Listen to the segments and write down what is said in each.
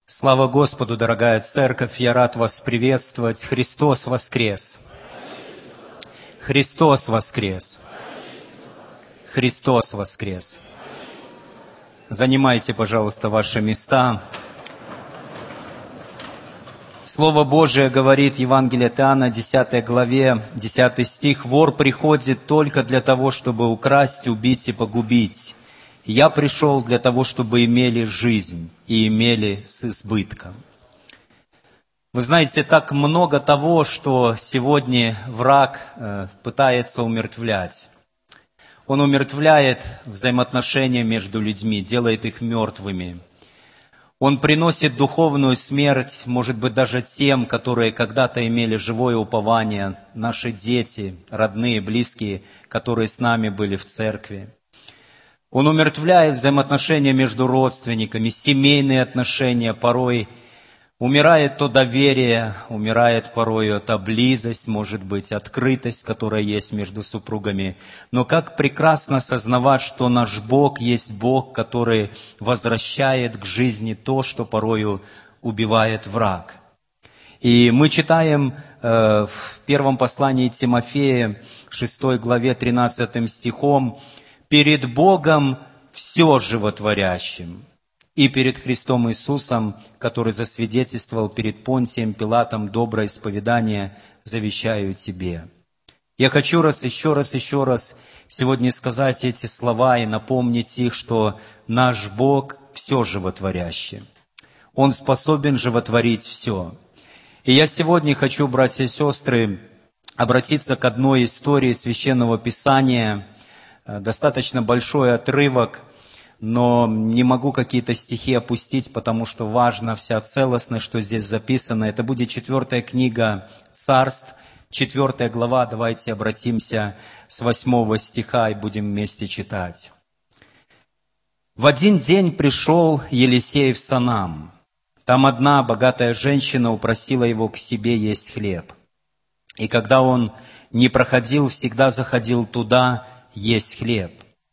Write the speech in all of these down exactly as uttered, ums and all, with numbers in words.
Слава Господу, дорогая церковь! Я рад вас приветствовать. Христос воскрес! Христос воскрес! Христос воскрес! Занимайте, пожалуйста, ваши места. Слово Божие говорит, Евангелие от Иоанна, десятой главе, десятый стих: «Вор приходит только для того, чтобы украсть, убить и погубить. Я пришел для того, чтобы имели жизнь и имели с избытком». Вы знаете, так много того, что сегодня враг э, пытается умертвлять. Он умертвляет взаимоотношения между людьми, делает их мертвыми. Он приносит духовную смерть, может быть, даже тем, которые когда-то имели живое упование, наши дети, родные, близкие, которые с нами были в церкви. Он умертвляет взаимоотношения между родственниками, семейные отношения, порой умирает то доверие, умирает порой та близость, может быть, открытость, которая есть между супругами. Но как прекрасно осознавать, что наш Бог есть Бог, который возвращает к жизни то, что порою убивает враг. И мы читаем э, в первом послании Тимофея, шестой главе, тринадцатым стихом: «Перед Богом все животворящим, и перед Христом Иисусом, который засвидетельствовал перед Понтием Пилатом доброе исповедание, завещаю тебе». Я хочу раз, еще раз, еще раз сегодня сказать эти слова и напомнить их, что наш Бог все животворящий. Он способен животворить все. И я сегодня хочу, братья и сестры, обратиться к одной истории Священного Писания. Достаточно большой отрывок, но не могу какие-то стихи опустить, потому что важна вся целостность, что здесь записано. Это будет четвертая книга Царств, четвертая глава. Давайте обратимся с восьмого стиха и будем вместе читать. «В один день пришел Елисей в Санам. Там одна богатая женщина упросила его к себе есть хлеб. И когда он не проходил, всегда заходил туда есть хлеб.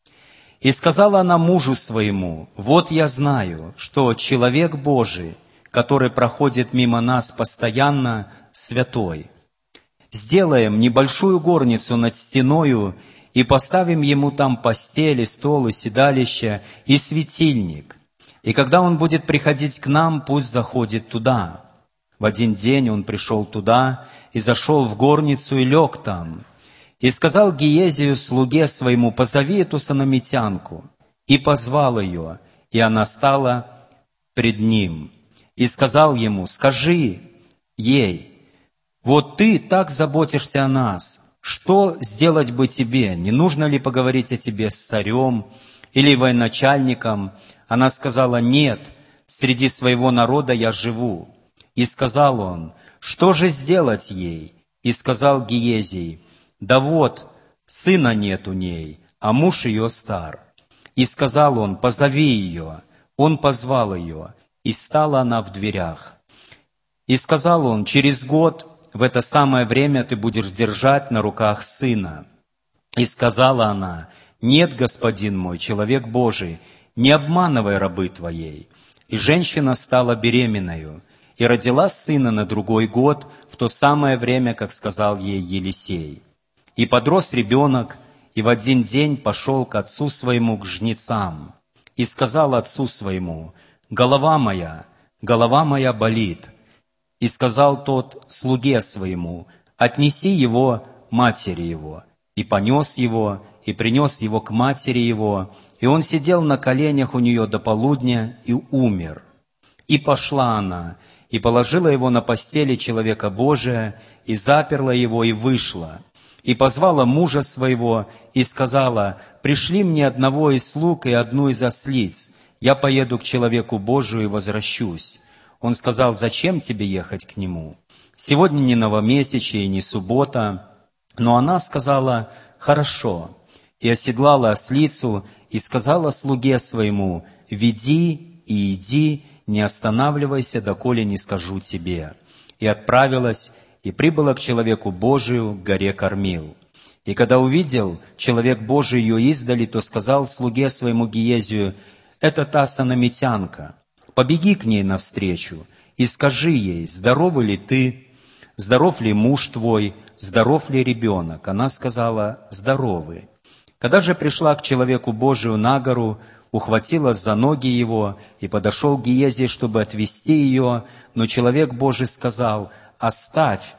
И сказала она мужу своему: вот я знаю, что человек Божий, который проходит мимо нас постоянно, святой. Сделаем небольшую горницу над стеною и поставим ему там постели, стол и седалище и светильник. И когда он будет приходить к нам, пусть заходит туда. В один день он пришел туда и зашел в горницу и лег там. И сказал Гиезию, слуге своему: позови эту санамитянку. И позвал ее, и она стала пред ним. И сказал ему: скажи ей: вот ты так заботишься о нас, что сделать бы тебе? Не нужно ли поговорить о тебе с царем или военачальником? Она сказала: нет, среди своего народа я живу. И сказал он: что же сделать ей? И сказал Гиезий: да вот, сына нет у ней, а муж ее стар. И сказал он: позови ее. Он позвал ее, и стала она в дверях. И сказал он: через год в это самое время ты будешь держать на руках сына. И сказала она: нет, господин мой, человек Божий, не обманывай рабы твоей. И женщина стала беременною, и родила сына на другой год, в то самое время, как сказал ей Елисей. И подрос ребенок, и в один день пошел к отцу своему, к жнецам, и сказал отцу своему: голова моя, голова моя болит. И сказал тот слуге своему: отнеси его матери его. И понес его, и принес его к матери его, и он сидел на коленях у нее до полудня и умер. И пошла она, и положила его на постели человека Божия, и заперла его, и вышла. И позвала мужа своего, и сказала: пришли мне одного из слуг и одну из ослиц, я поеду к человеку Божию и возвращусь. Он сказал: зачем тебе ехать к нему? Сегодня не новомесячие и не суббота. Но она сказала: хорошо. И оседлала ослицу, и сказала слуге своему: веди и иди, не останавливайся, доколе не скажу тебе. И отправилась, и прибыла к человеку Божию, к горе Кормил. И когда увидел человек Божий ее издали, то сказал слуге своему Гиезию: это та санамитянка. побеги к ней навстречу и скажи ей, здорова ли ты, здоров ли муж твой, здоров ли ребенок? Она сказала, здоровы. Когда же пришла к человеку Божию на гору, ухватилась за ноги его и подошел к Гиезе, чтобы отвести ее, но человек Божий сказал, оставь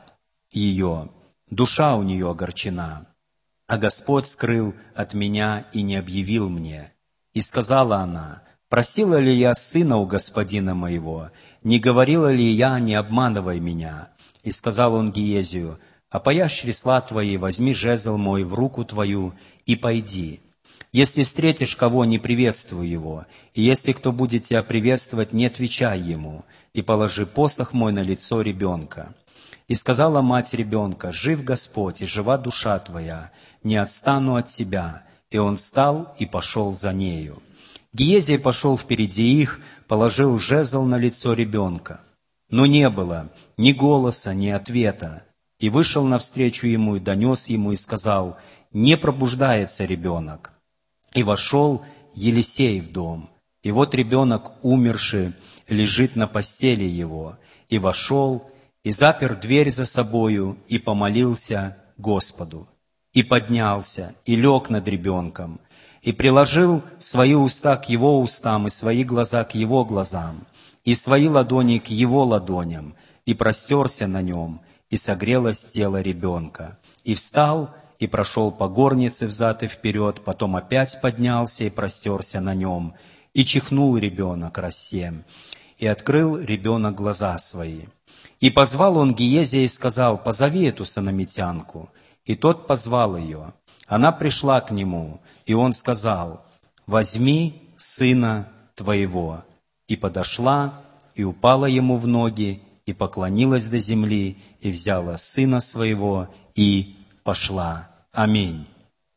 ее, душа у нее огорчена. А Господь скрыл от меня и не объявил мне. И сказала она, просила ли я сына у господина моего, не говорила ли я, не обманывай меня? И сказал он Гиезию, опояшь чресла твои, возьми жезл мой в руку твою и пойди. Если встретишь кого, не приветствуй его, и если кто будет тебя приветствовать, не отвечай ему, и положи посох мой на лицо ребенка. И сказала мать ребенка, жив Господь, и жива душа твоя, не отстану от тебя. И он встал и пошел за нею. Гиезий пошел впереди их, положил жезл на лицо ребенка. Но не было ни голоса, ни ответа. И вышел навстречу ему, и донес ему, и сказал, не пробуждается ребенок. И вошел Елисей в дом. И вот ребенок, умерший, лежит на постели его. И вошел, и запер дверь за собою, и помолился Господу. И поднялся, и лег над ребенком, и приложил свои уста к его устам, и свои глаза к его глазам, и свои ладони к его ладоням, и простерся на нем, и согрелось тело ребенка. И встал, и прошел по горнице взад и вперед, потом опять поднялся и простерся на нем, и чихнул ребенок рассем, и открыл ребенок глаза свои. И позвал он Гиезия и сказал, позови эту сономитянку. И тот позвал ее. Она пришла к нему, и он сказал, возьми сына твоего. И подошла, и упала ему в ноги, и поклонилась до земли, и взяла сына своего, и пошла. Аминь.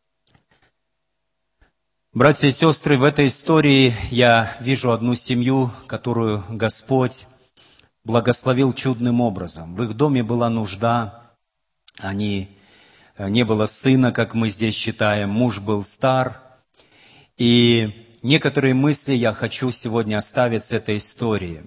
Братья и сестры, в этой истории я вижу одну семью, которую Господь благословил чудным образом. В их доме была нужда, они, не было сына, как мы здесь читаем, муж был стар. И некоторые мысли я хочу сегодня оставить с этой истории.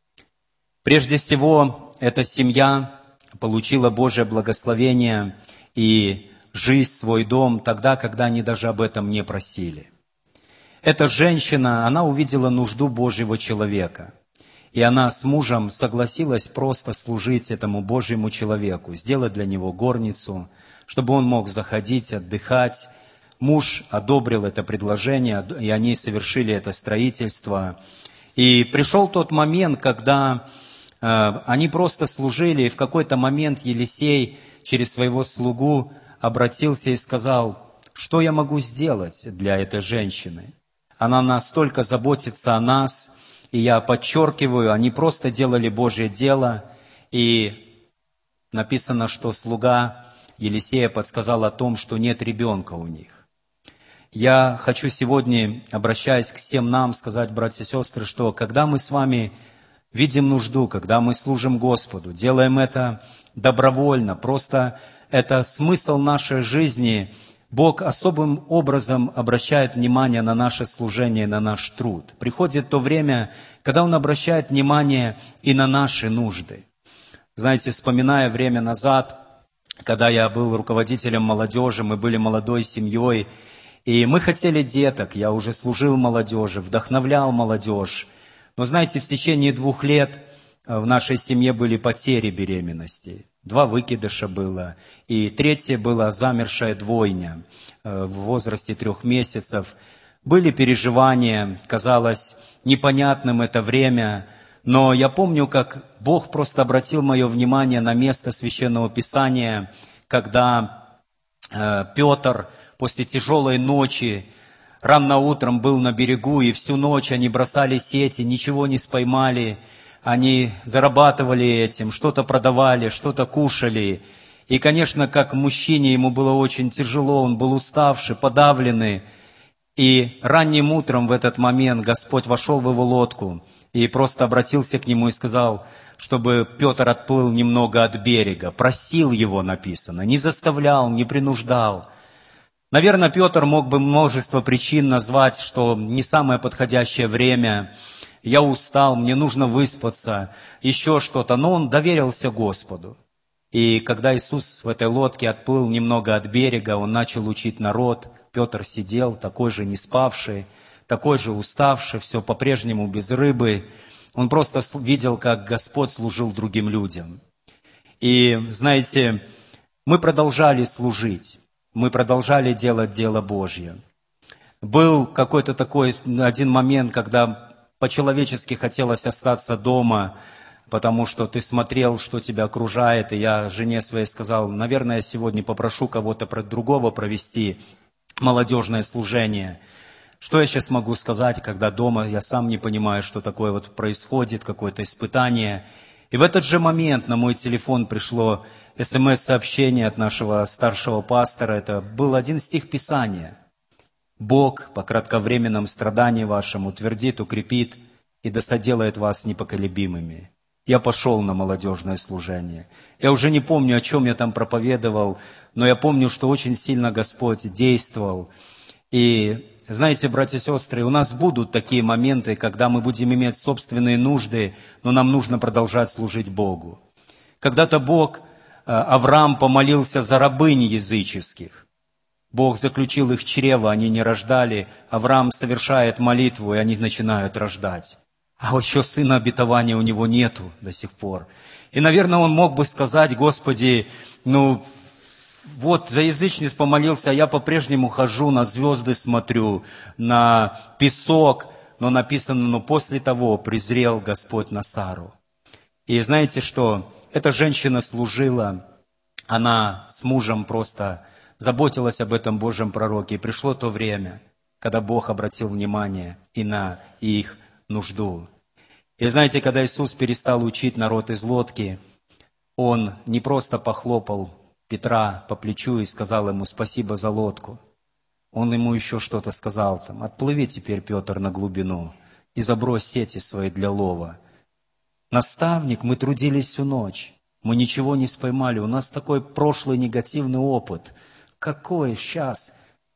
Прежде всего, эта семья получила Божье благословение и жизнь, свой дом, тогда, когда они даже об этом не просили. Эта женщина, она увидела нужду Божьего человека. И она с мужем согласилась просто служить этому Божьему человеку, сделать для него горницу, чтобы он мог заходить, отдыхать. Муж одобрил это предложение, и они совершили это строительство. И пришел тот момент, когда э, они просто служили, и в какой-то момент Елисей через своего слугу обратился и сказал, что я могу сделать для этой женщины? Она настолько заботится о нас. И я подчеркиваю, они просто делали Божье дело, и написано, что слуга Елисея подсказал о том, что нет ребенка у них. Я хочу сегодня, обращаясь к всем нам, сказать, братья и сестры, что когда мы с вами видим нужду, когда мы служим Господу, делаем это добровольно, просто это смысл нашей жизни, Бог особым образом обращает внимание на наше служение, на наш труд. Приходит то время, когда Он обращает внимание и на наши нужды. Знаете, вспоминая время назад, когда я был руководителем молодежи, мы были молодой семьей, и мы хотели деток, я уже служил молодежи, вдохновлял молодежь. Но знаете, в течение двух лет в нашей семье были потери беременности. Два выкидыша было, и третье была замершая двойня в возрасте трех месяцев. Были переживания, казалось непонятным это время, но я помню, как Бог просто обратил мое внимание на место Священного Писания, когда Петр после тяжелой ночи рано утром был на берегу, и всю ночь они бросали сети, ничего не споймали. Они зарабатывали этим, что-то продавали, что-то кушали. И, конечно, как мужчине ему было очень тяжело, он был уставший, подавленный. И ранним утром в этот момент Господь вошел в его лодку и просто обратился к нему и сказал, чтобы Петр отплыл немного от берега. Просил его, написано, не заставлял, не принуждал. Наверное, Петр мог бы множество причин назвать, что не самое подходящее время. я устал, мне нужно выспаться, еще что-то. Но он доверился Господу. И когда Иисус в этой лодке отплыл немного от берега, он начал учить народ. Петр сидел, такой же не спавший, такой же уставший, все по-прежнему без рыбы. Он просто видел, как Господь служил другим людям. И, знаете, мы продолжали служить, мы продолжали делать дело Божье. Был какой-то такой один момент, когда по-человечески хотелось остаться дома, потому что ты смотрел, что тебя окружает, и я жене своей сказал, наверное, я сегодня попрошу кого-то другого провести молодежное служение. Что я сейчас могу сказать, когда дома я сам не понимаю, что такое вот происходит, какое-то испытание. И в этот же момент на мой телефон пришло смс-сообщение от нашего старшего пастора. Это был один стих Писания. «Бог по кратковременном страдании вашем утвердит, укрепит и да соделает вас непоколебимыми». Я пошел на молодежное служение. Я уже не помню, о чем я там проповедовал, но я помню, что очень сильно Господь действовал. И знаете, братья и сестры, у нас будут такие моменты, когда мы будем иметь собственные нужды, но нам нужно продолжать служить Богу. Когда-то Бог, Авраам помолился за рабынь языческих. Бог заключил их чрево, они не рождали. Авраам совершает молитву, и они начинают рождать. А вот еще сына обетования у него нету до сих пор. И, наверное, он мог бы сказать, Господи, ну, вот за язычниц помолился, а я по-прежнему хожу, на звезды смотрю, на песок. Но написано, но после того презрел Господь на Сару. И знаете что? Эта женщина служила, она с мужем просто заботилась об этом Божьем пророке. И пришло то время, когда Бог обратил внимание и на их нужду. И знаете, когда Иисус перестал учить народ из лодки, Он не просто похлопал Петра по плечу и сказал ему спасибо за лодку. Он ему еще что-то сказал там. Отплыви теперь, Петр, на глубину и забрось сети свои для лова. Наставник, мы трудились всю ночь, мы ничего не споймали, у нас такой прошлый негативный опыт. Какой сейчас?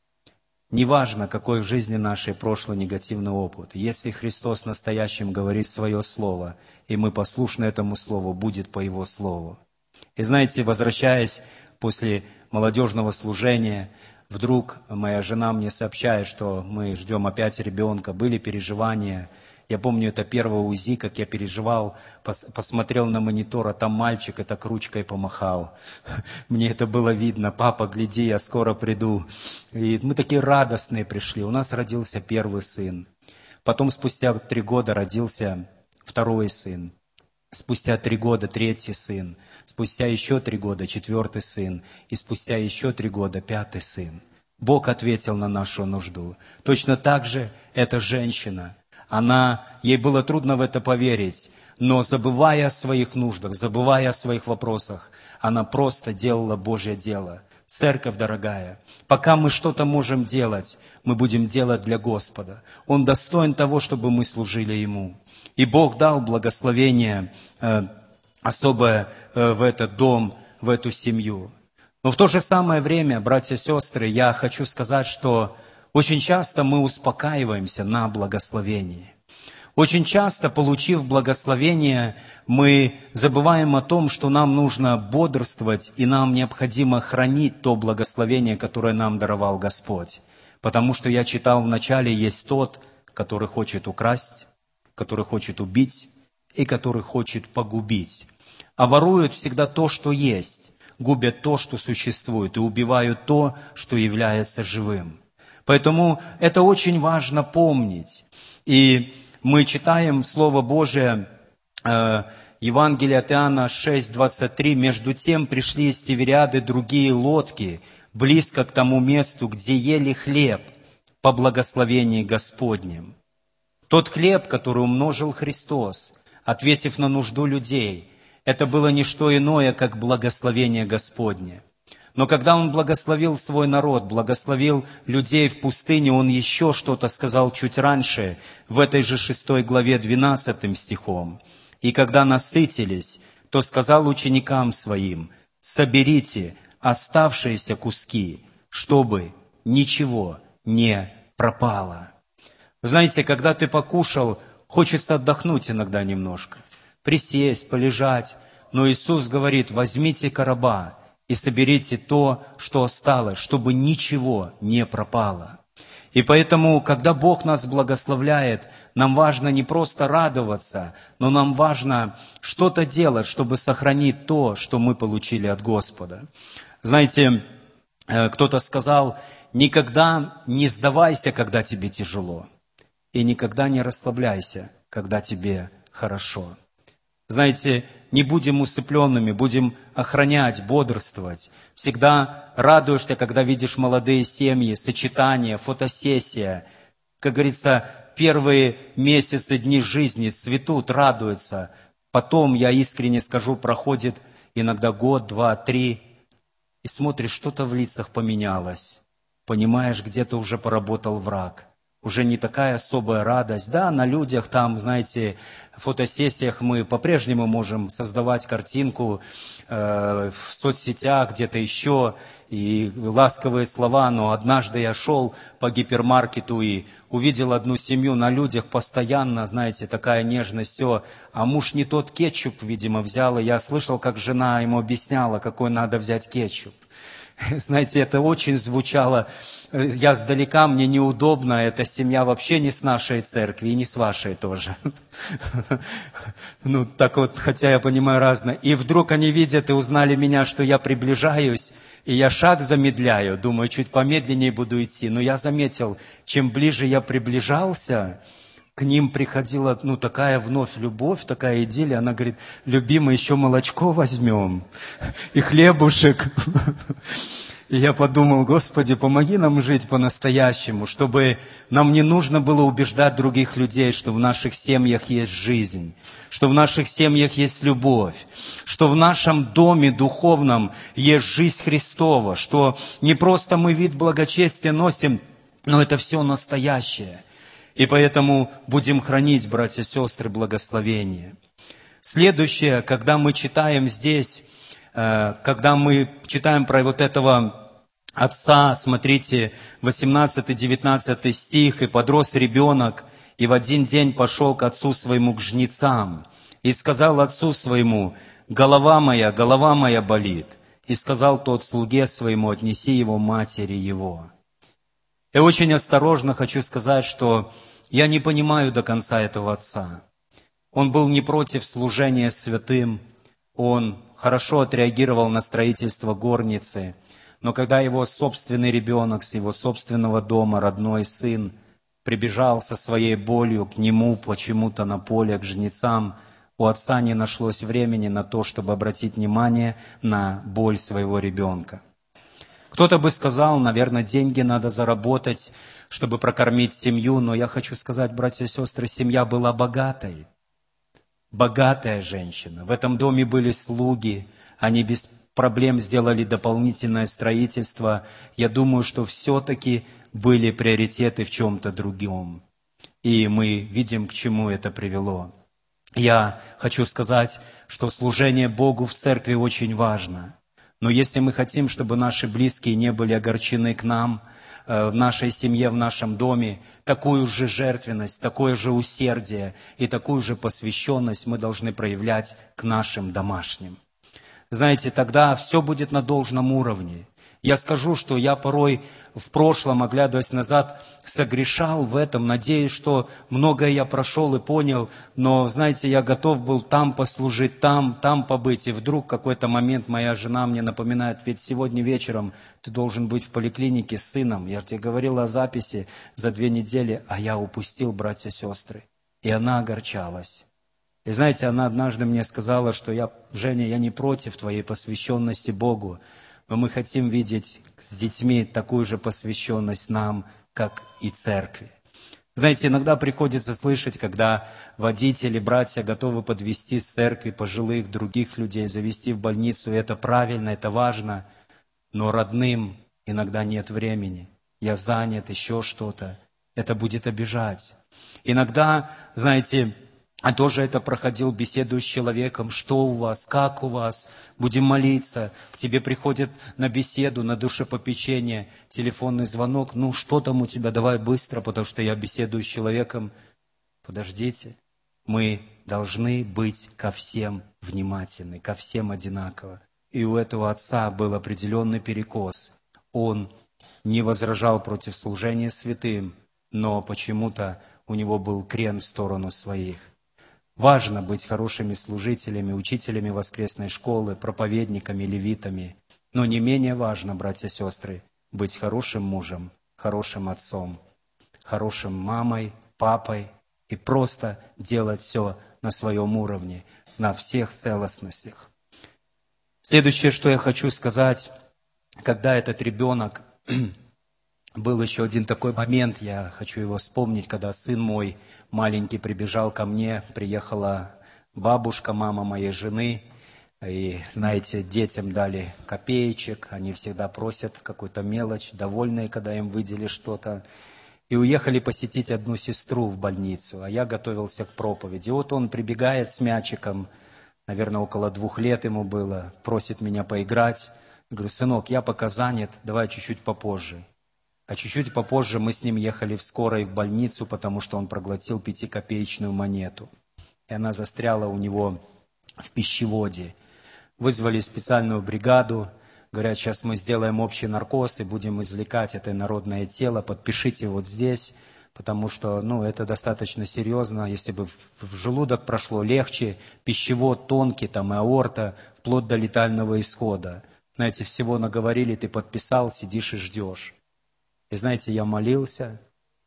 Неважно, какой в жизни нашей прошлый негативный опыт. Если Христос настоящим говорит свое слово, и мы послушны этому слову, будет по Его слову. И знаете, возвращаясь после молодежного служения, вдруг моя жена мне сообщает, что мы ждем опять ребенка, были переживания. Я помню, это первое УЗИ, как я переживал, пос- посмотрел на монитор, а там мальчик, и так ручкой помахал. Мне это было видно. Папа, гляди, я скоро приду. И мы такие радостные пришли. У нас родился первый сын. Потом спустя три года родился второй сын. Спустя три года третий сын. Спустя еще три года четвертый сын. И спустя еще три года пятый сын. Бог ответил на нашу нужду. Точно так же эта женщина, Она, ей было трудно в это поверить, но забывая о своих нуждах, забывая о своих вопросах, она просто делала Божье дело. Церковь, дорогая, пока мы что-то можем делать, мы будем делать для Господа. Он достоин того, чтобы мы служили Ему. И Бог дал благословение э, особое э, в этот дом, в эту семью. Но в то же самое время, братья и сестры, я хочу сказать, что очень часто мы успокаиваемся на благословении. Очень часто, получив благословение, мы забываем о том, что нам нужно бодрствовать, и нам необходимо хранить то благословение, которое нам даровал Господь. Потому что я читал в начале, есть тот, который хочет украсть, который хочет убить и который хочет погубить. А воруют всегда то, что есть, губят то, что существует, и убивают то, что является живым. Поэтому это очень важно помнить. И мы читаем Слово Божие, э, Евангелие от Иоанна шесть двадцать три. «Между тем пришли из Тивериады другие лодки, близко к тому месту, где ели хлеб по благословении Господнем». Тот хлеб, который умножил Христос, ответив на нужду людей, это было не что иное, как благословение Господне. Но когда Он благословил свой народ, благословил людей в пустыне, Он еще что-то сказал чуть раньше, в этой же шестой главе двенадцатым стихом. «И когда насытились, то сказал ученикам Своим, соберите оставшиеся куски, чтобы ничего не пропало». Знаете, когда ты покушал, Хочется отдохнуть иногда немножко, присесть, полежать. Но Иисус говорит: возьмите короба и соберите то, что осталось, чтобы ничего не пропало. И поэтому, когда Бог нас благословляет, нам важно не просто радоваться, но нам важно что-то делать, чтобы сохранить то, что мы получили от Господа. Знаете, кто-то сказал: никогда не сдавайся, когда тебе тяжело, и никогда не расслабляйся, когда тебе хорошо. Знаете, не будем усыпленными, будем охранять, бодрствовать. Всегда радуешься, когда видишь молодые семьи, сочетания, фотосессия. Как говорится, первые месяцы, дни жизни цветут, радуются. Потом, я искренне скажу, проходит иногда год, два, три, и смотришь, что-то в лицах поменялось. Понимаешь, где-то уже поработал враг. Уже не такая особая радость. Да, на людях там, знаете, в фотосессиях мы по-прежнему можем создавать картинку, э, в соцсетях, где-то еще, и ласковые слова. Но однажды я шел по гипермаркету и увидел одну семью на людях постоянно, знаете, такая нежность, все. А муж не тот кетчуп, видимо, взял, и я слышал, как жена ему объясняла, какой надо взять кетчуп. Знаете, это очень звучало, я сдалека, мне неудобно, эта семья вообще не с нашей церкви и не с вашей тоже. Ну, так вот, хотя я понимаю разное. И вдруг они видят и узнали меня, что я приближаюсь, и я шаг замедляю, думаю, чуть помедленнее буду идти. Но я заметил, чем ближе я приближался, к ним приходила, ну, такая вновь любовь, такая идиллия. Она говорит: любимый, еще молочко возьмем и хлебушек. И я подумал: Господи, помоги нам жить по-настоящему, чтобы нам не нужно было убеждать других людей, что в наших семьях есть жизнь, что в наших семьях есть любовь, что в нашем доме духовном есть жизнь Христова, что не просто мы вид благочестия носим, но это все настоящее. И поэтому будем хранить, братья и сестры, благословение. Следующее, когда мы читаем здесь, когда мы читаем про вот этого отца, смотрите, восемнадцатый-девятнадцатый стих: «И подрос ребенок, и в один день пошел к отцу своему к жнецам, и сказал отцу своему: голова моя, голова моя болит. И сказал тот слуге своему: отнеси его матери его». Я очень осторожно хочу сказать, что я не понимаю до конца этого отца. Он был не против служения святым, он хорошо отреагировал на строительство горницы, но когда его собственный ребенок с его собственного дома, родной сын, прибежал со своей болью к нему почему-то на поле, к жнецам, у отца не нашлось времени на то, чтобы обратить внимание на боль своего ребенка. Кто-то бы сказал: наверное, деньги надо заработать, чтобы прокормить семью, но я хочу сказать, братья и сестры, семья была богатой. Богатая женщина. В этом доме были слуги, они без проблем сделали дополнительное строительство. Я думаю, что все-таки были приоритеты в чем-то другом. И мы видим, к чему это привело. Я хочу сказать, что служение Богу в церкви очень важно. Но если мы хотим, чтобы наши близкие не были огорчены к нам, в нашей семье, в нашем доме, такую же жертвенность, такое же усердие и такую же посвященность мы должны проявлять к нашим домашним. Знаете, тогда все будет на должном уровне. Я скажу, что я порой в прошлом, оглядываясь назад, согрешал в этом, надеюсь, что многое я прошел и понял, но, знаете, я готов был там послужить, там, там побыть, и вдруг в какой-то момент моя жена мне напоминает: ведь сегодня вечером ты должен быть в поликлинике с сыном, я тебе говорил о записи за две недели, а я упустил, братья и сестры, и она огорчалась. И знаете, она однажды мне сказала, что я, Женя, я не против твоей посвященности Богу, но мы хотим видеть с детьми такую же посвященность нам, как и церкви. Знаете, иногда приходится слышать, когда водители, братья готовы подвезти с церкви пожилых других людей, завести в больницу, и это правильно, это важно, но родным иногда нет времени. Я занят, еще что-то. Это будет обижать. Иногда, знаете, я тоже это проходил, беседую с человеком: что у вас, как у вас, будем молиться. К тебе приходят на беседу, на душепопечение, телефонный звонок: ну что там у тебя, давай быстро, потому что я беседую с человеком. Подождите, мы должны быть ко всем внимательны, ко всем одинаково. И у этого отца был определенный перекос. Он не возражал против служения святым, но почему-то у него был крен в сторону своих. Важно быть хорошими служителями, учителями воскресной школы, проповедниками, левитами. Но не менее важно, братья и сестры, быть хорошим мужем, хорошим отцом, хорошим мамой, папой и просто делать все на своем уровне, на всех целостностях. Следующее, что я хочу сказать, когда этот ребенок, был еще один такой момент, я хочу его вспомнить, когда сын мой маленький прибежал ко мне, приехала бабушка, мама моей жены, и, знаете, детям дали копеечек, они всегда просят какую-то мелочь, довольные, когда им выделили что-то, и уехали посетить одну сестру в больницу, а я готовился к проповеди. И вот он прибегает с мячиком, наверное, около двух лет ему было, просит меня поиграть. Я говорю: сынок, я пока занят, давай чуть-чуть попозже. А чуть-чуть попозже мы с ним ехали в скорой в больницу, потому что он проглотил пятикопеечную монету. И она застряла у него в пищеводе. Вызвали специальную бригаду. Говорят, сейчас мы сделаем общий наркоз и будем извлекать это инородное тело. Подпишите вот здесь, потому что ну, это достаточно серьезно. Если бы в желудок прошло, легче. Пищевод тонкий, там и аорта, вплоть до летального исхода. Знаете, всего наговорили, ты подписал, сидишь и ждешь. И знаете, я молился,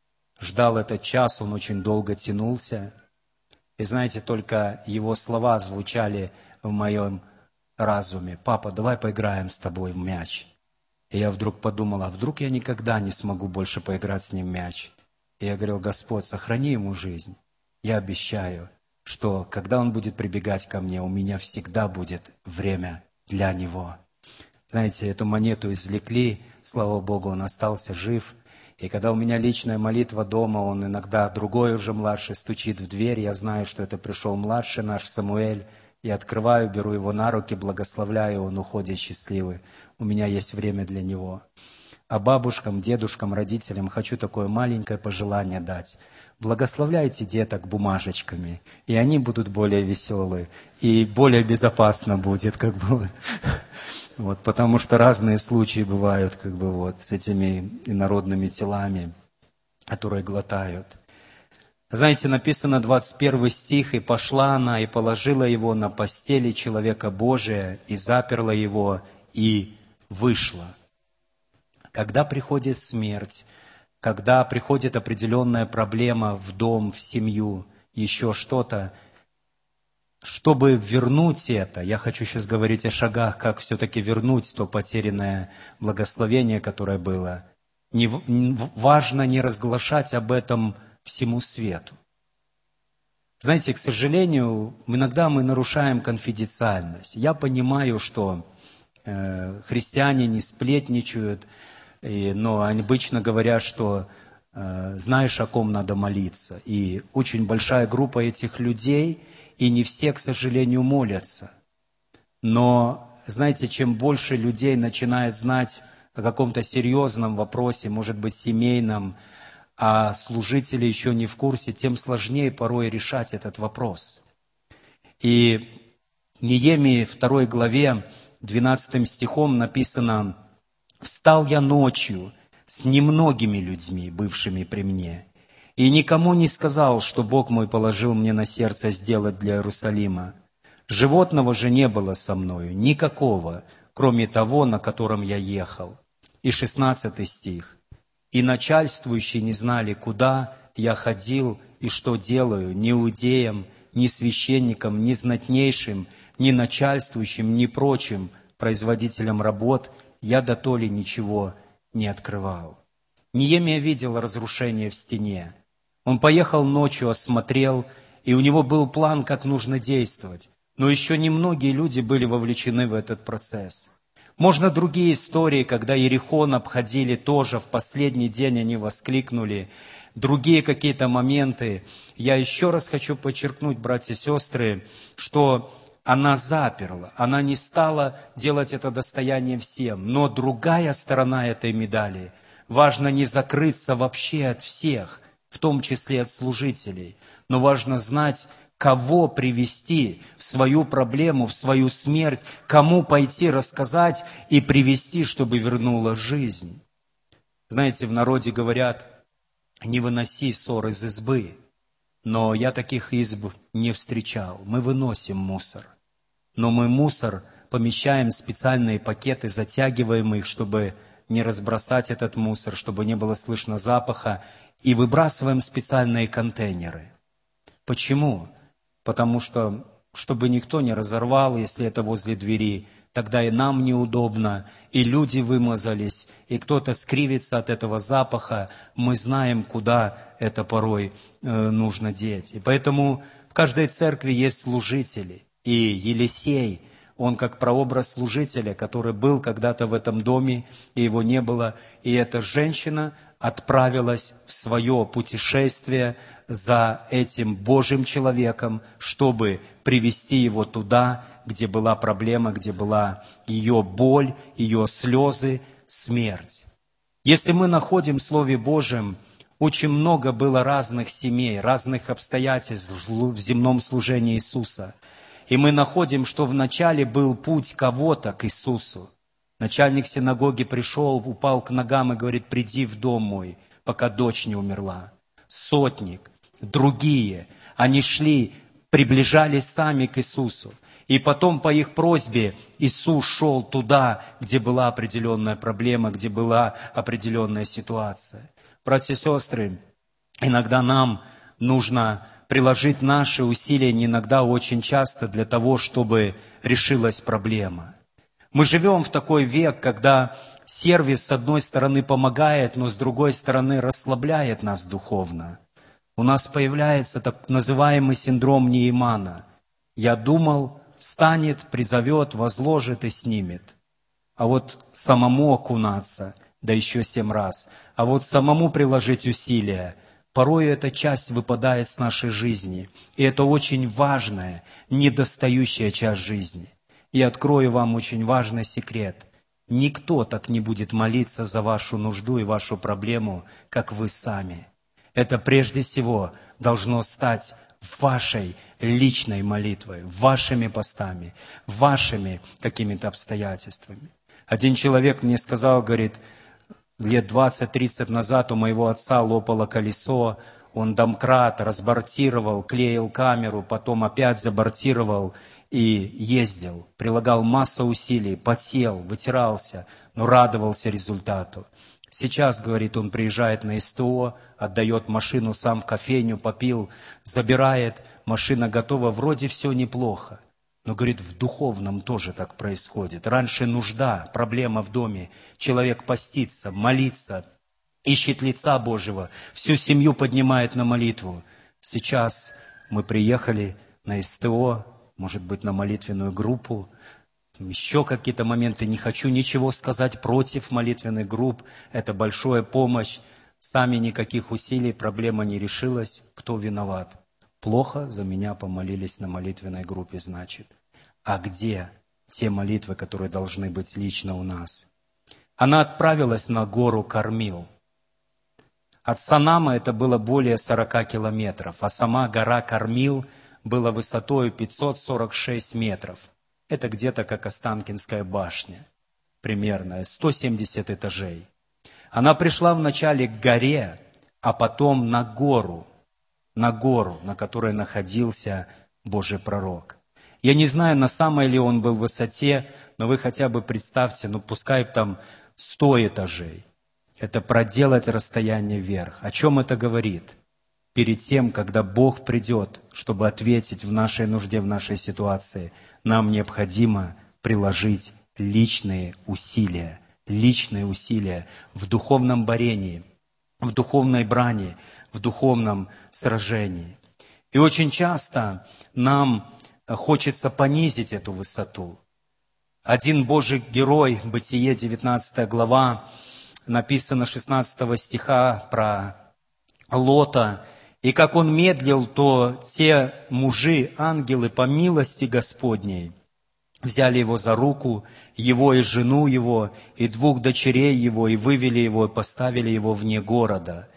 ждал этот час, он очень долго тянулся. И знаете, только его слова звучали в моем разуме: «Папа, давай поиграем с тобой в мяч». И я вдруг подумал, а вдруг я никогда не смогу больше поиграть с ним в мяч. И я говорил: Господь, сохрани ему жизнь. Я обещаю, что когда он будет прибегать ко мне, у меня всегда будет время для него. Знаете, эту монету извлекли, слава Богу, он остался жив. И когда у меня личная молитва дома, он иногда, другой уже младший, стучит в дверь, я знаю, что это пришел младший наш Самуэль. Я открываю, беру его на руки, благословляю, он уходит счастливый. У меня есть время для него. А бабушкам, дедушкам, родителям хочу такое маленькое пожелание дать. Благословляйте деток бумажечками, и они будут более веселые, и более безопасно будет, как бы. Вот, потому что разные случаи бывают, как бы вот, с этими инородными телами, которые глотают. Знаете, написано двадцать первый стих: «И пошла она, и положила его на постели человека Божия, и заперла его, и вышла». Когда приходит смерть, когда приходит определенная проблема в дом, в семью, еще что-то, чтобы вернуть это, я хочу сейчас говорить о шагах, как все-таки вернуть то потерянное благословение, которое было. Не, важно не разглашать об этом всему свету. Знаете, к сожалению, иногда мы нарушаем конфиденциальность. Я понимаю, что э, христиане не сплетничают, и, но обычно говорят, что э, знаешь, о ком надо молиться. И очень большая группа этих людей, и не все, к сожалению, молятся. Но, знаете, чем больше людей начинает знать о каком-то серьезном вопросе, может быть, семейном, а служители еще не в курсе, тем сложнее порой решать этот вопрос. И в Неемии второй главе, двенадцатым стихом написано: «Встал я ночью с немногими людьми, бывшими при мне, и никому не сказал, что Бог мой положил мне на сердце сделать для Иерусалима. Животного же не было со мною, никакого, кроме того, на котором я ехал». И шестнадцатый стих. «И начальствующие не знали, куда я ходил и что делаю, ни иудеям, ни священникам, ни знатнейшим, ни начальствующим, ни прочим производителям работ я дотоле ничего не открывал». Неемия видел разрушение в стене. Он поехал ночью, осмотрел, и у него был план, как нужно действовать. Но еще немногие люди были вовлечены в этот процесс. Можно другие истории, когда Иерихон обходили тоже, в последний день они воскликнули. Другие какие-то моменты. Я еще раз хочу подчеркнуть, братья и сестры, что она заперла, она не стала делать это достоянием всем. Но другая сторона этой медали. Важно не закрыться вообще от всех, в том числе от служителей. Но важно знать, кого привести в свою проблему, в свою смерть, кому пойти рассказать и привести, чтобы вернула жизнь. Знаете, в народе говорят: не выноси ссор из избы. Но я таких изб не встречал. Мы выносим мусор. Но мы мусор помещаем в специальные пакеты, затягиваем их, чтобы не разбросать этот мусор, чтобы не было слышно запаха, и выбрасываем в специальные контейнеры. Почему? Потому что, чтобы никто не разорвал, если это возле двери, тогда и нам неудобно, и люди вымазались, и кто-то скривится от этого запаха, мы знаем, куда это порой э, нужно деть. И поэтому в каждой церкви есть служители, и Елисей, он как прообраз служителя, который был когда-то в этом доме, и его не было, и эта женщина отправилась в свое путешествие за этим Божьим человеком, чтобы привести его туда, где была проблема, где была ее боль, ее слезы, смерть. Если мы находим в Слове Божьем, очень много было разных семей, разных обстоятельств в земном служении Иисуса. И мы находим, что вначале был путь кого-то к Иисусу. Начальник синагоги пришел, упал к ногам и говорит: приди в дом мой, пока дочь не умерла. Сотник, другие, они шли, приближались сами к Иисусу. И потом по их просьбе Иисус шел туда, где была определенная проблема, где была определенная ситуация. Братья и сестры, иногда нам нужно приложить наши усилия, не иногда, очень часто, для того, чтобы решилась проблема. Мы живем в такой век, когда сервис с одной стороны помогает, но с другой стороны расслабляет нас духовно. У нас появляется так называемый синдром Неемана. Я думал, станет, призовет, возложит и снимет. А вот самому окунаться, да еще семь раз, а вот самому приложить усилия, порой эта часть выпадает с нашей жизни. И это очень важная, недостающая часть жизни. И открою вам очень важный секрет. Никто так не будет молиться за вашу нужду и вашу проблему, как вы сами. Это прежде всего должно стать вашей личной молитвой, вашими постами, вашими какими-то обстоятельствами. Один человек мне сказал, говорит, лет двадцать-тридцать назад у моего отца лопало колесо, он домкрат разбортировал, клеил камеру, потом опять забортировал и ездил, прилагал массу усилий, потел, вытирался, но радовался результату. Сейчас, говорит, он приезжает на СТО, отдает машину сам в кофейню, попил, забирает, машина готова, вроде все неплохо. Но, говорит, в духовном тоже так происходит. Раньше нужда, проблема в доме, человек постится, молится, ищет лица Божьего, всю семью поднимает на молитву. Сейчас мы приехали на СТО, может быть, на молитвенную группу, еще какие-то моменты. Не хочу ничего сказать против молитвенных групп. Это большая помощь. Сами никаких усилий, проблема не решилась. Кто виноват? Плохо за меня помолились на молитвенной группе, значит. А где те молитвы, которые должны быть лично у нас? Она отправилась на гору Кармил. От Санама это было более сорока километров, а сама гора Кармил была высотой пятьсот сорок шесть метров. Это где-то как Останкинская башня, примерно сто семьдесят этажей. Она пришла вначале к горе, а потом на гору, на гору, на которой находился Божий пророк. Я не знаю, на самой ли он был высоте, но вы хотя бы представьте, ну пускай там сто этажей. Это проделать расстояние вверх. О чем это говорит? Перед тем, когда Бог придет, чтобы ответить в нашей нужде, в нашей ситуации, нам необходимо приложить личные усилия, личные усилия в духовном борении, в духовной брани, в духовном сражении. И очень часто нам хочется понизить эту высоту. Один Божий герой, Бытие, девятнадцатая глава, написано шестнадцатого стиха про Лота. И как он медлил, то те мужи, ангелы, по милости Господней, взяли его за руку, его и жену его, и двух дочерей его, и вывели его, и поставили его вне города.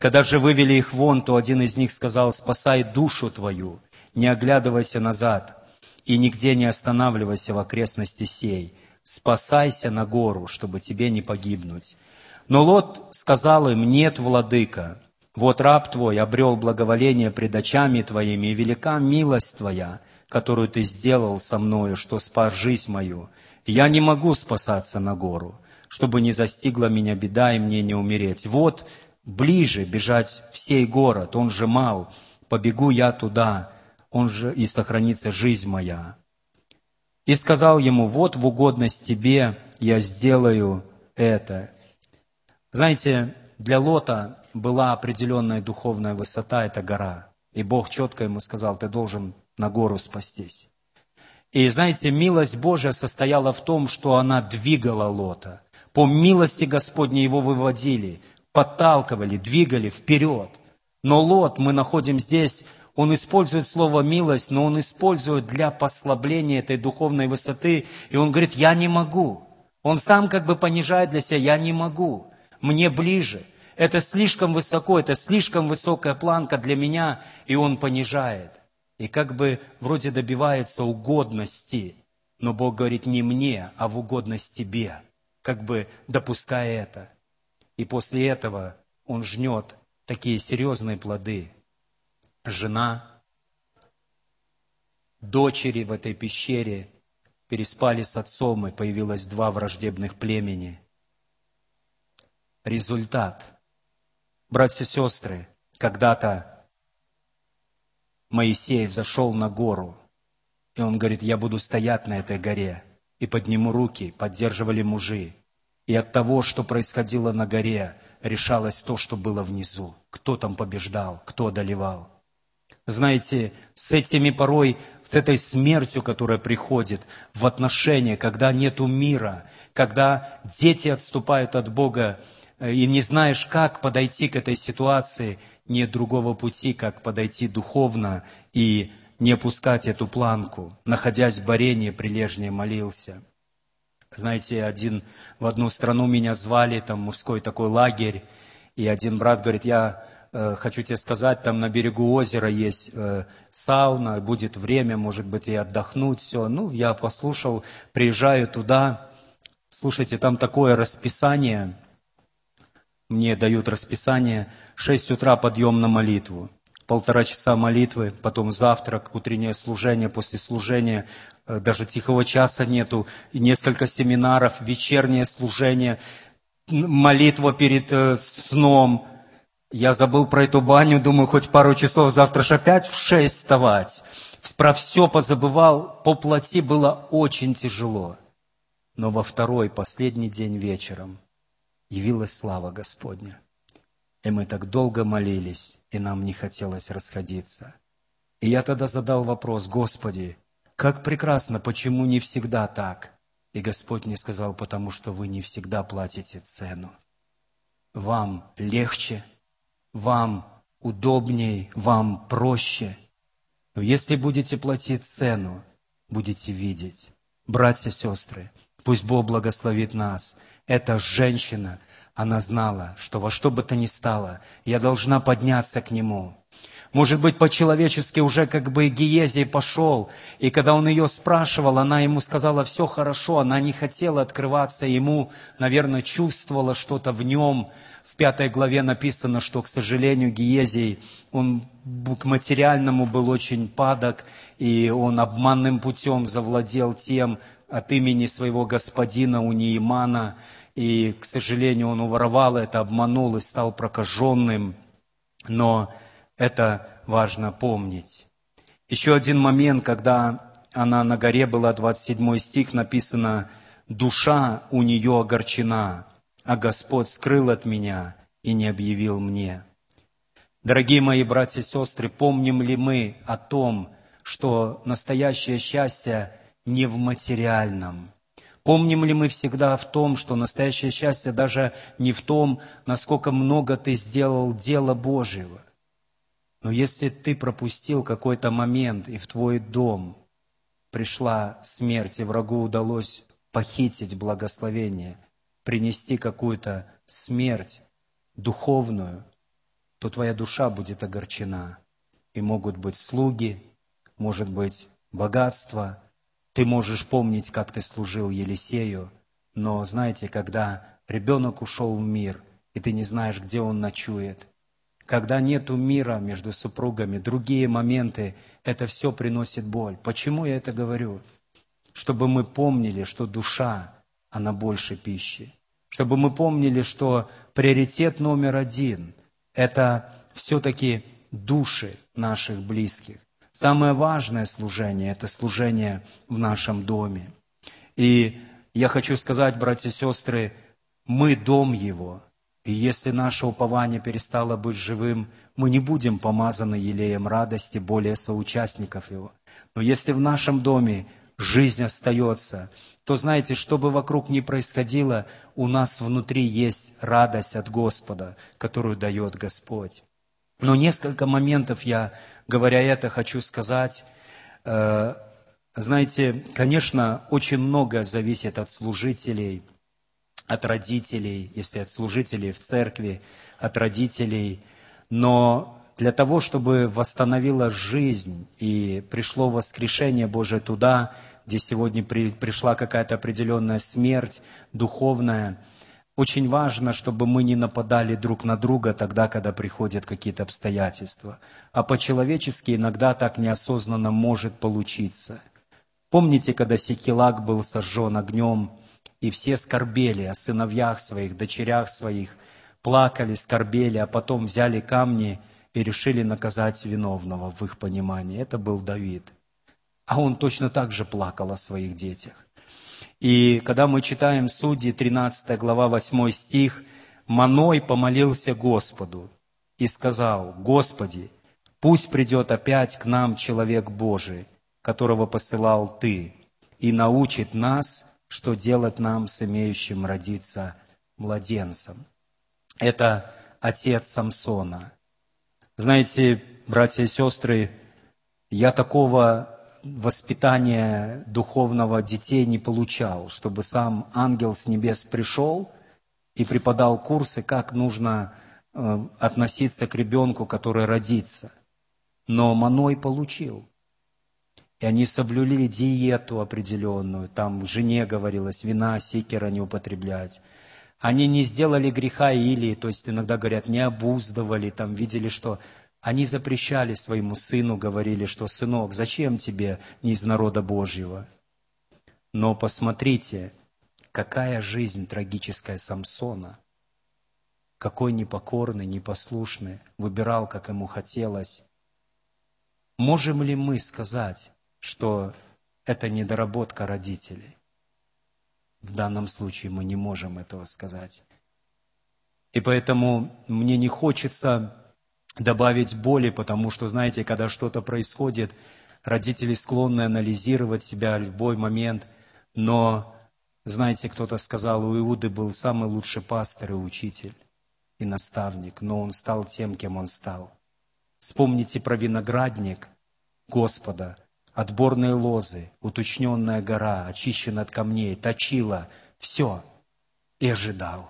Когда же вывели их вон, то один из них сказал: «Спасай душу твою, не оглядывайся назад, и нигде не останавливайся в окрестности сей. Спасайся на гору, чтобы тебе не погибнуть». Но Лот сказал им: «Нет, владыка, вот раб твой обрел благоволение пред очами твоими, и велика милость твоя, которую ты сделал со мною, что спас жизнь мою. Я не могу спасаться на гору, чтобы не застигла меня беда и мне не умереть. Вот ближе бежать в сей город, он же мал, побегу я туда, он же и сохранится жизнь моя». И сказал ему: «Вот в угодность тебе я сделаю это». Знаете, для Лота была определенная духовная высота, это гора. И Бог четко ему сказал: ты должен на гору спастись. И знаете, милость Божья состояла в том, что она двигала Лота. По милости Господней его выводили, подталкивали, двигали вперед. Но Лот, мы находим здесь, он использует слово «милость», но он использует для послабления этой духовной высоты. И он говорит: я не могу. Он сам как бы понижает для себя: я не могу. Мне ближе. Это слишком высоко, это слишком высокая планка для меня. И он понижает. И как бы вроде добивается угодности. Но Бог говорит: не мне, а в угодность тебе. Как бы допуская это. И после этого он жнет такие серьезные плоды. Жена, дочери в этой пещере переспали с отцом, и появилось два враждебных племени. Результат. Братья и сестры, когда-то Моисей взошел на гору, и он говорит: я буду стоять на этой горе, и подниму руки, поддерживали мужи. И от того, что происходило на горе, решалось то, что было внизу. Кто там побеждал, кто одолевал. Знаете, с этими порой, с этой смертью, которая приходит в отношения, когда нету мира, когда дети отступают от Бога, и не знаешь, как подойти к этой ситуации, нет другого пути, как подойти духовно и не опускать эту планку. Находясь в борении, прилежнее молился. Знаете, один, в одну страну меня звали, там мужской такой лагерь, и один брат говорит: я э, хочу тебе сказать, там на берегу озера есть э, сауна, будет время, может быть, и отдохнуть, все. Ну, я послушал, приезжаю туда, слушайте, там такое расписание, мне дают расписание: шесть утра подъем на молитву, полтора часа молитвы, потом завтрак, утреннее служение, после служения даже тихого часа нету, несколько семинаров, вечернее служение, молитва перед э, сном. Я забыл про эту баню, думаю, хоть пару часов, завтра ж опять в шесть вставать. Про все позабывал, по плоти было очень тяжело. Но во второй, последний день вечером явилась слава Господня. И мы так долго молились, и нам не хотелось расходиться. И я тогда задал вопрос: Господи, как прекрасно, почему не всегда так? И Господь мне сказал: потому что вы не всегда платите цену. Вам легче, вам удобней, вам проще. Но если будете платить цену, будете видеть. Братья и сестры, пусть Бог благословит нас. Эта женщина, она знала, что во что бы то ни стало, я должна подняться к Нему. Может быть, по-человечески уже как бы Гиезий пошел, и когда он ее спрашивал, она ему сказала: все хорошо, она не хотела открываться ему, наверное, чувствовала что-то в нем. В пятой главе написано, что, к сожалению, Гиезий, он к материальному был очень падок, и он обманным путем завладел тем от имени своего господина у Неимана, и, к сожалению, он уворовал это, обманул и стал прокаженным. Но это важно помнить. Еще один момент, когда она на горе была, двадцать седьмой стих, написано: «Душа у нее огорчена, а Господь скрыл от меня и не объявил мне». Дорогие мои братья и сестры, помним ли мы о том, что настоящее счастье не в материальном? Помним ли мы всегда в том, что настоящее счастье даже не в том, насколько много ты сделал дела Божьего? Но если ты пропустил какой-то момент, и в твой дом пришла смерть, и врагу удалось похитить благословение, принести какую-то смерть духовную, то твоя душа будет огорчена. И могут быть слуги, может быть богатство. Ты можешь помнить, как ты служил Елисею, но знаете, когда ребенок ушел в мир, и ты не знаешь, где он ночует, когда нету мира между супругами, другие моменты, это все приносит боль. Почему я это говорю? Чтобы мы помнили, что душа, она больше пищи. Чтобы мы помнили, что приоритет номер один – это все-таки души наших близких. Самое важное служение – это служение в нашем доме. И я хочу сказать, братья и сестры, мы дом Его. И если наше упование перестало быть живым, мы не будем помазаны елеем радости более соучастников Его. Но если в нашем доме жизнь остается, то знаете, что бы вокруг ни происходило, у нас внутри есть радость от Господа, которую дает Господь. Но несколько моментов я, говоря это, хочу сказать. Знаете, конечно, очень многое зависит от служителей, от родителей, если от служителей в церкви, от родителей. Но для того, чтобы восстановила жизнь и пришло воскрешение Божие туда, где сегодня при, пришла какая-то определенная смерть духовная, очень важно, чтобы мы не нападали друг на друга тогда, когда приходят какие-то обстоятельства. А по-человечески иногда так неосознанно может получиться. Помните, когда Сикилак был сожжен огнем, и все скорбели о сыновьях своих, дочерях своих, плакали, скорбели, а потом взяли камни и решили наказать виновного в их понимании. Это был Давид. А он точно так же плакал о своих детях. И когда мы читаем Судьи, тринадцатая глава, восьмой стих, Маной помолился Господу и сказал: «Господи, пусть придет опять к нам человек Божий, которого посылал Ты, и научит нас, что делать нам с имеющим родиться младенцем». Это отец Самсона. Знаете, братья и сестры, я такого воспитания духовного детей не получал, чтобы сам ангел с небес пришел и преподал курсы, как нужно э, относиться к ребенку, который родится. Но Маной получил. И они соблюли диету определенную, там жене говорилось, вина, сикера не употреблять. Они не сделали греха Илии, то есть иногда говорят, не обуздывали, там видели, что они запрещали своему сыну, говорили, что «сынок, зачем тебе не из народа Божьего?» Но посмотрите, какая жизнь трагическая Самсона, какой непокорный, непослушный, выбирал, как ему хотелось. Можем ли мы сказать, что это недоработка родителей? В данном случае мы не можем этого сказать. И поэтому мне не хочется добавить боли, потому что, знаете, когда что-то происходит, родители склонны анализировать себя в любой момент. Но, знаете, кто-то сказал, у Иуды был самый лучший пастор и учитель, и наставник, но он стал тем, кем он стал. Вспомните про виноградник Господа, отборные лозы, уточненная гора, очищена от камней, точила, все, и ожидал.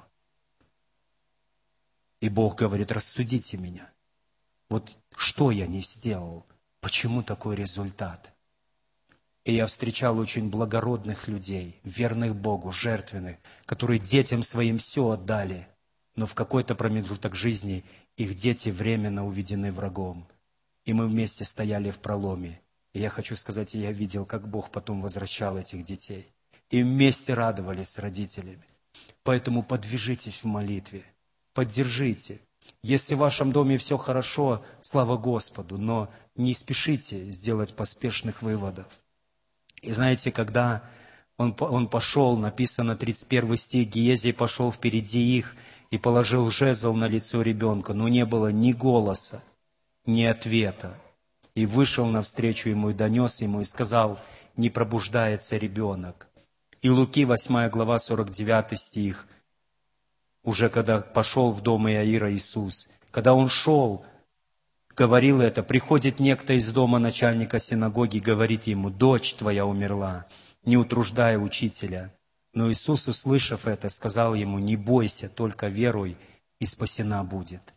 И Бог говорит: рассудите меня. Вот что я не сделал? Почему такой результат? И я встречал очень благородных людей, верных Богу, жертвенных, которые детям своим все отдали, но в какой-то промежуток жизни их дети временно уведены врагом. И мы вместе стояли в проломе. И я хочу сказать, я видел, как Бог потом возвращал этих детей. И вместе радовались с родителями. Поэтому подвяжитесь в молитве, поддержите. Если в вашем доме все хорошо, слава Господу, но не спешите сделать поспешных выводов. И знаете, когда он, он пошел, написано тридцать первый стих, Гиезий пошел впереди их и положил жезл на лицо ребенка, но не было ни голоса, ни ответа. И вышел навстречу ему и донес ему, и сказал: не пробуждается ребенок. И Луки, восьмая глава, сорок девятый стих, уже когда пошел в дом Иаира Иисус, когда он шел, говорил это, приходит некто из дома начальника синагоги, говорит ему: дочь твоя умерла, не утруждая учителя. Но Иисус, услышав это, сказал ему: не бойся, только веруй, и спасена будет.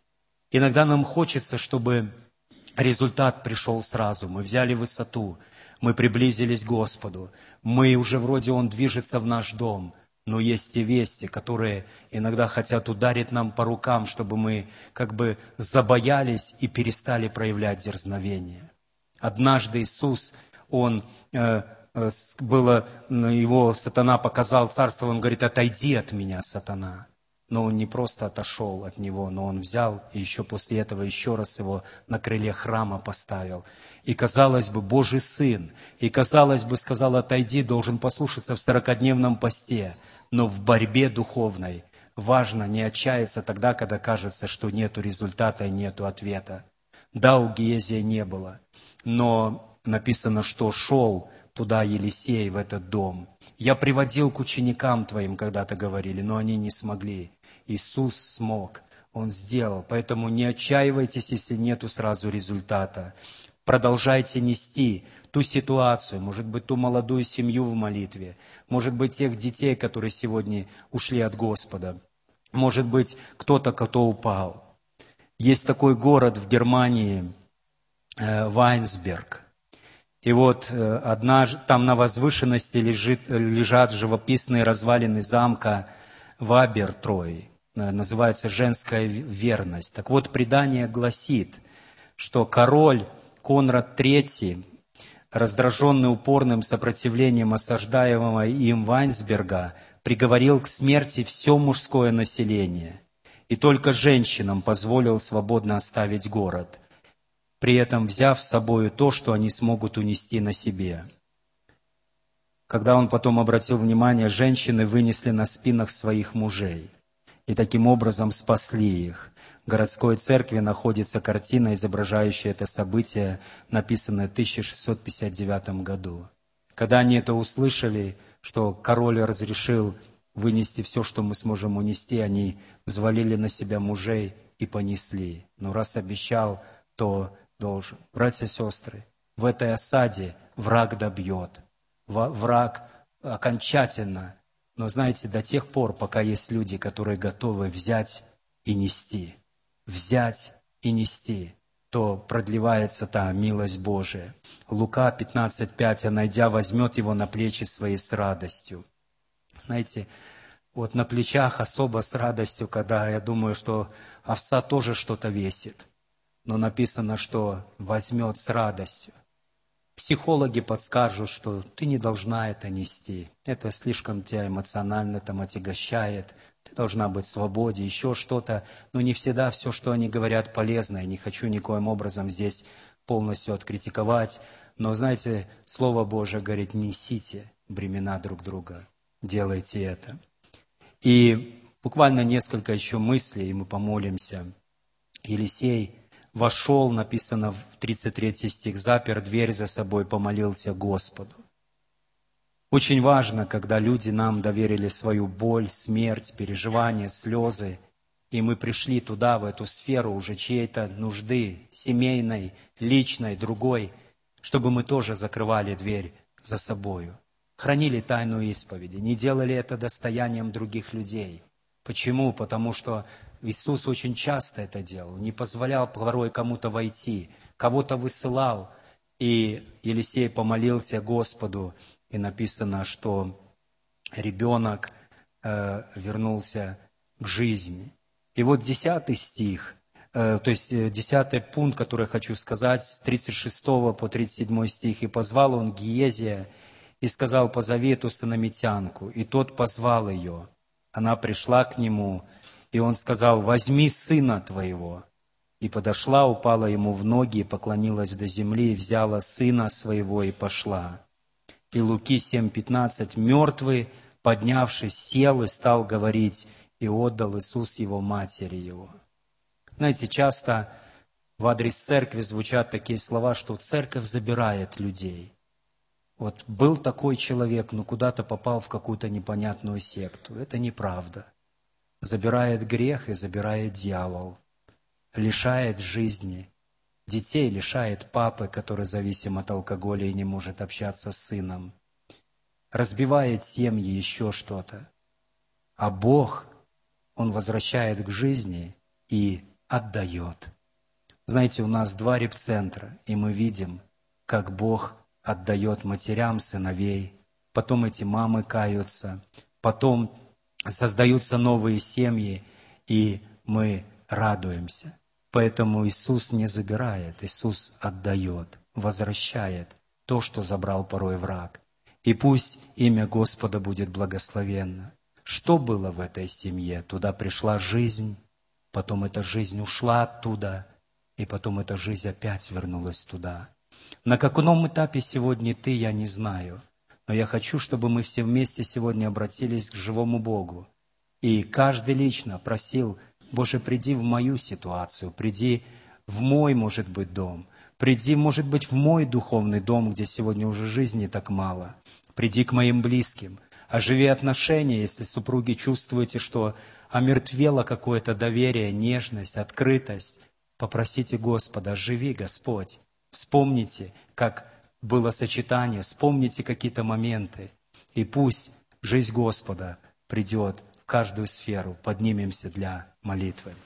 Иногда нам хочется, чтобы результат пришел сразу. Мы взяли высоту, мы приблизились к Господу, мы уже вроде Он движется в наш дом, но есть те вести, которые иногда хотят ударить нам по рукам, чтобы мы как бы забоялись и перестали проявлять дерзновение. Однажды Иисус, Он, э, э, было, Его сатана показал царство, Он говорит: «Отойди от меня, сатана». Но он не просто отошел от него, но он взял и еще после этого еще раз его на крыле храма поставил. И, казалось бы, Божий Сын, и, казалось бы, сказал: отойди, должен послушаться в сорокадневном посте. Но в борьбе духовной важно не отчаяться тогда, когда кажется, что нету результата и нету ответа. Да, у Гиезия не было, но написано, что шел туда Елисей, в этот дом. «Я приводил к ученикам твоим», когда-то говорили, но они не смогли. Иисус смог, Он сделал. Поэтому не отчаивайтесь, если нету сразу результата. Продолжайте нести ту ситуацию, может быть, ту молодую семью в молитве, может быть, тех детей, которые сегодня ушли от Господа, может быть, кто-то, кто упал. Есть такой город в Германии, э, Вайнсберг. И вот э, одна, там на возвышенности лежит, лежат живописные развалины замка Вабертрой. Называется «Женская верность». Так вот, предание гласит, что король Конрад третий, раздраженный упорным сопротивлением осаждаемого им Вайнсберга, приговорил к смерти все мужское население, и только женщинам позволил свободно оставить город, при этом взяв с собой то, что они смогут унести на себе. Когда он потом обратил внимание, женщины вынесли на спинах своих мужей и таким образом спасли их. В городской церкви находится картина, изображающая это событие, написанное в тысяча шестьсот пятьдесят девятом году. Когда они это услышали, что король разрешил вынести все, что мы сможем унести, они взвалили на себя мужей и понесли. Но раз обещал, то должен. Братья и сестры, в этой осаде враг добьет. Враг окончательно. Но знаете, до тех пор, пока есть люди, которые готовы взять и нести, взять и нести, то продлевается та милость Божия. Лука пятнадцать пять, а найдя, возьмет его на плечи свои с радостью. Знаете, вот на плечах особо с радостью, когда я думаю, что овца тоже что-то весит, но написано, что возьмет с радостью. Психологи подскажут, что ты не должна это нести. Это слишком тебя эмоционально там отягощает. Ты должна быть в свободе, еще что-то. Но не всегда все, что они говорят, полезно. Я не хочу никоим образом здесь полностью откритиковать. Но, знаете, Слово Божие говорит: несите бремена друг друга. Делайте это. И буквально несколько еще мыслей, и мы помолимся. Елисей вошел, написано в тридцать третий стих, запер дверь за собой, помолился Господу. Очень важно, когда люди нам доверили свою боль, смерть, переживания, слезы, и мы пришли туда, в эту сферу уже чьей-то нужды, семейной, личной, другой, чтобы мы тоже закрывали дверь за собою, хранили тайну исповеди, не делали это достоянием других людей. Почему? Потому что Иисус очень часто это делал, не позволял порой кому-то войти, кого-то высылал. И Елисей помолился Господу, и написано, что ребенок э, вернулся к жизни. И вот десятый стих, э, то есть десятый пункт, который я хочу сказать, с тридцать шестого по тридцать седьмой стих. «И позвал он Гиезия, и сказал: позови эту сунамитянку. И тот позвал ее. Она пришла к нему, и он сказал: возьми сына твоего. И подошла, упала ему в ноги, и поклонилась до земли, и взяла сына своего, и пошла». И Луки семь пятнадцать, мертвый, поднявшись, сел и стал говорить, и отдал Иисус его матери его. Знаете, часто в адрес церкви звучат такие слова, что церковь забирает людей. Вот был такой человек, но куда-то попал в какую-то непонятную секту. Это неправда. Забирает грех и забирает дьявол. Лишает жизни. Детей лишает папы, который зависим от алкоголя и не может общаться с сыном. Разбивает семьи, еще что-то. А Бог, Он возвращает к жизни и отдает. Знаете, у нас два репцентра, и мы видим, как Бог отдает матерям сыновей, потом эти мамы каются, потом создаются новые семьи, и мы радуемся. Поэтому Иисус не забирает, Иисус отдает, возвращает то, что забрал порой враг. И пусть имя Господа будет благословенно. Что было в этой семье? Туда пришла жизнь, потом эта жизнь ушла оттуда, и потом эта жизнь опять вернулась туда. На каком этапе сегодня ты, я не знаю, но я хочу, чтобы мы все вместе сегодня обратились к живому Богу. И каждый лично просил: Боже, приди в мою ситуацию, приди в мой, может быть, дом, приди, может быть, в мой духовный дом, где сегодня уже жизни так мало, приди к моим близким, оживи отношения, если супруги чувствуете, что омертвело какое-то доверие, нежность, открытость, попросите Господа: оживи, Господь, вспомните, как было сочетание, вспомните какие-то моменты, и пусть жизнь Господа придет в каждую сферу. Поднимемся для молитвы.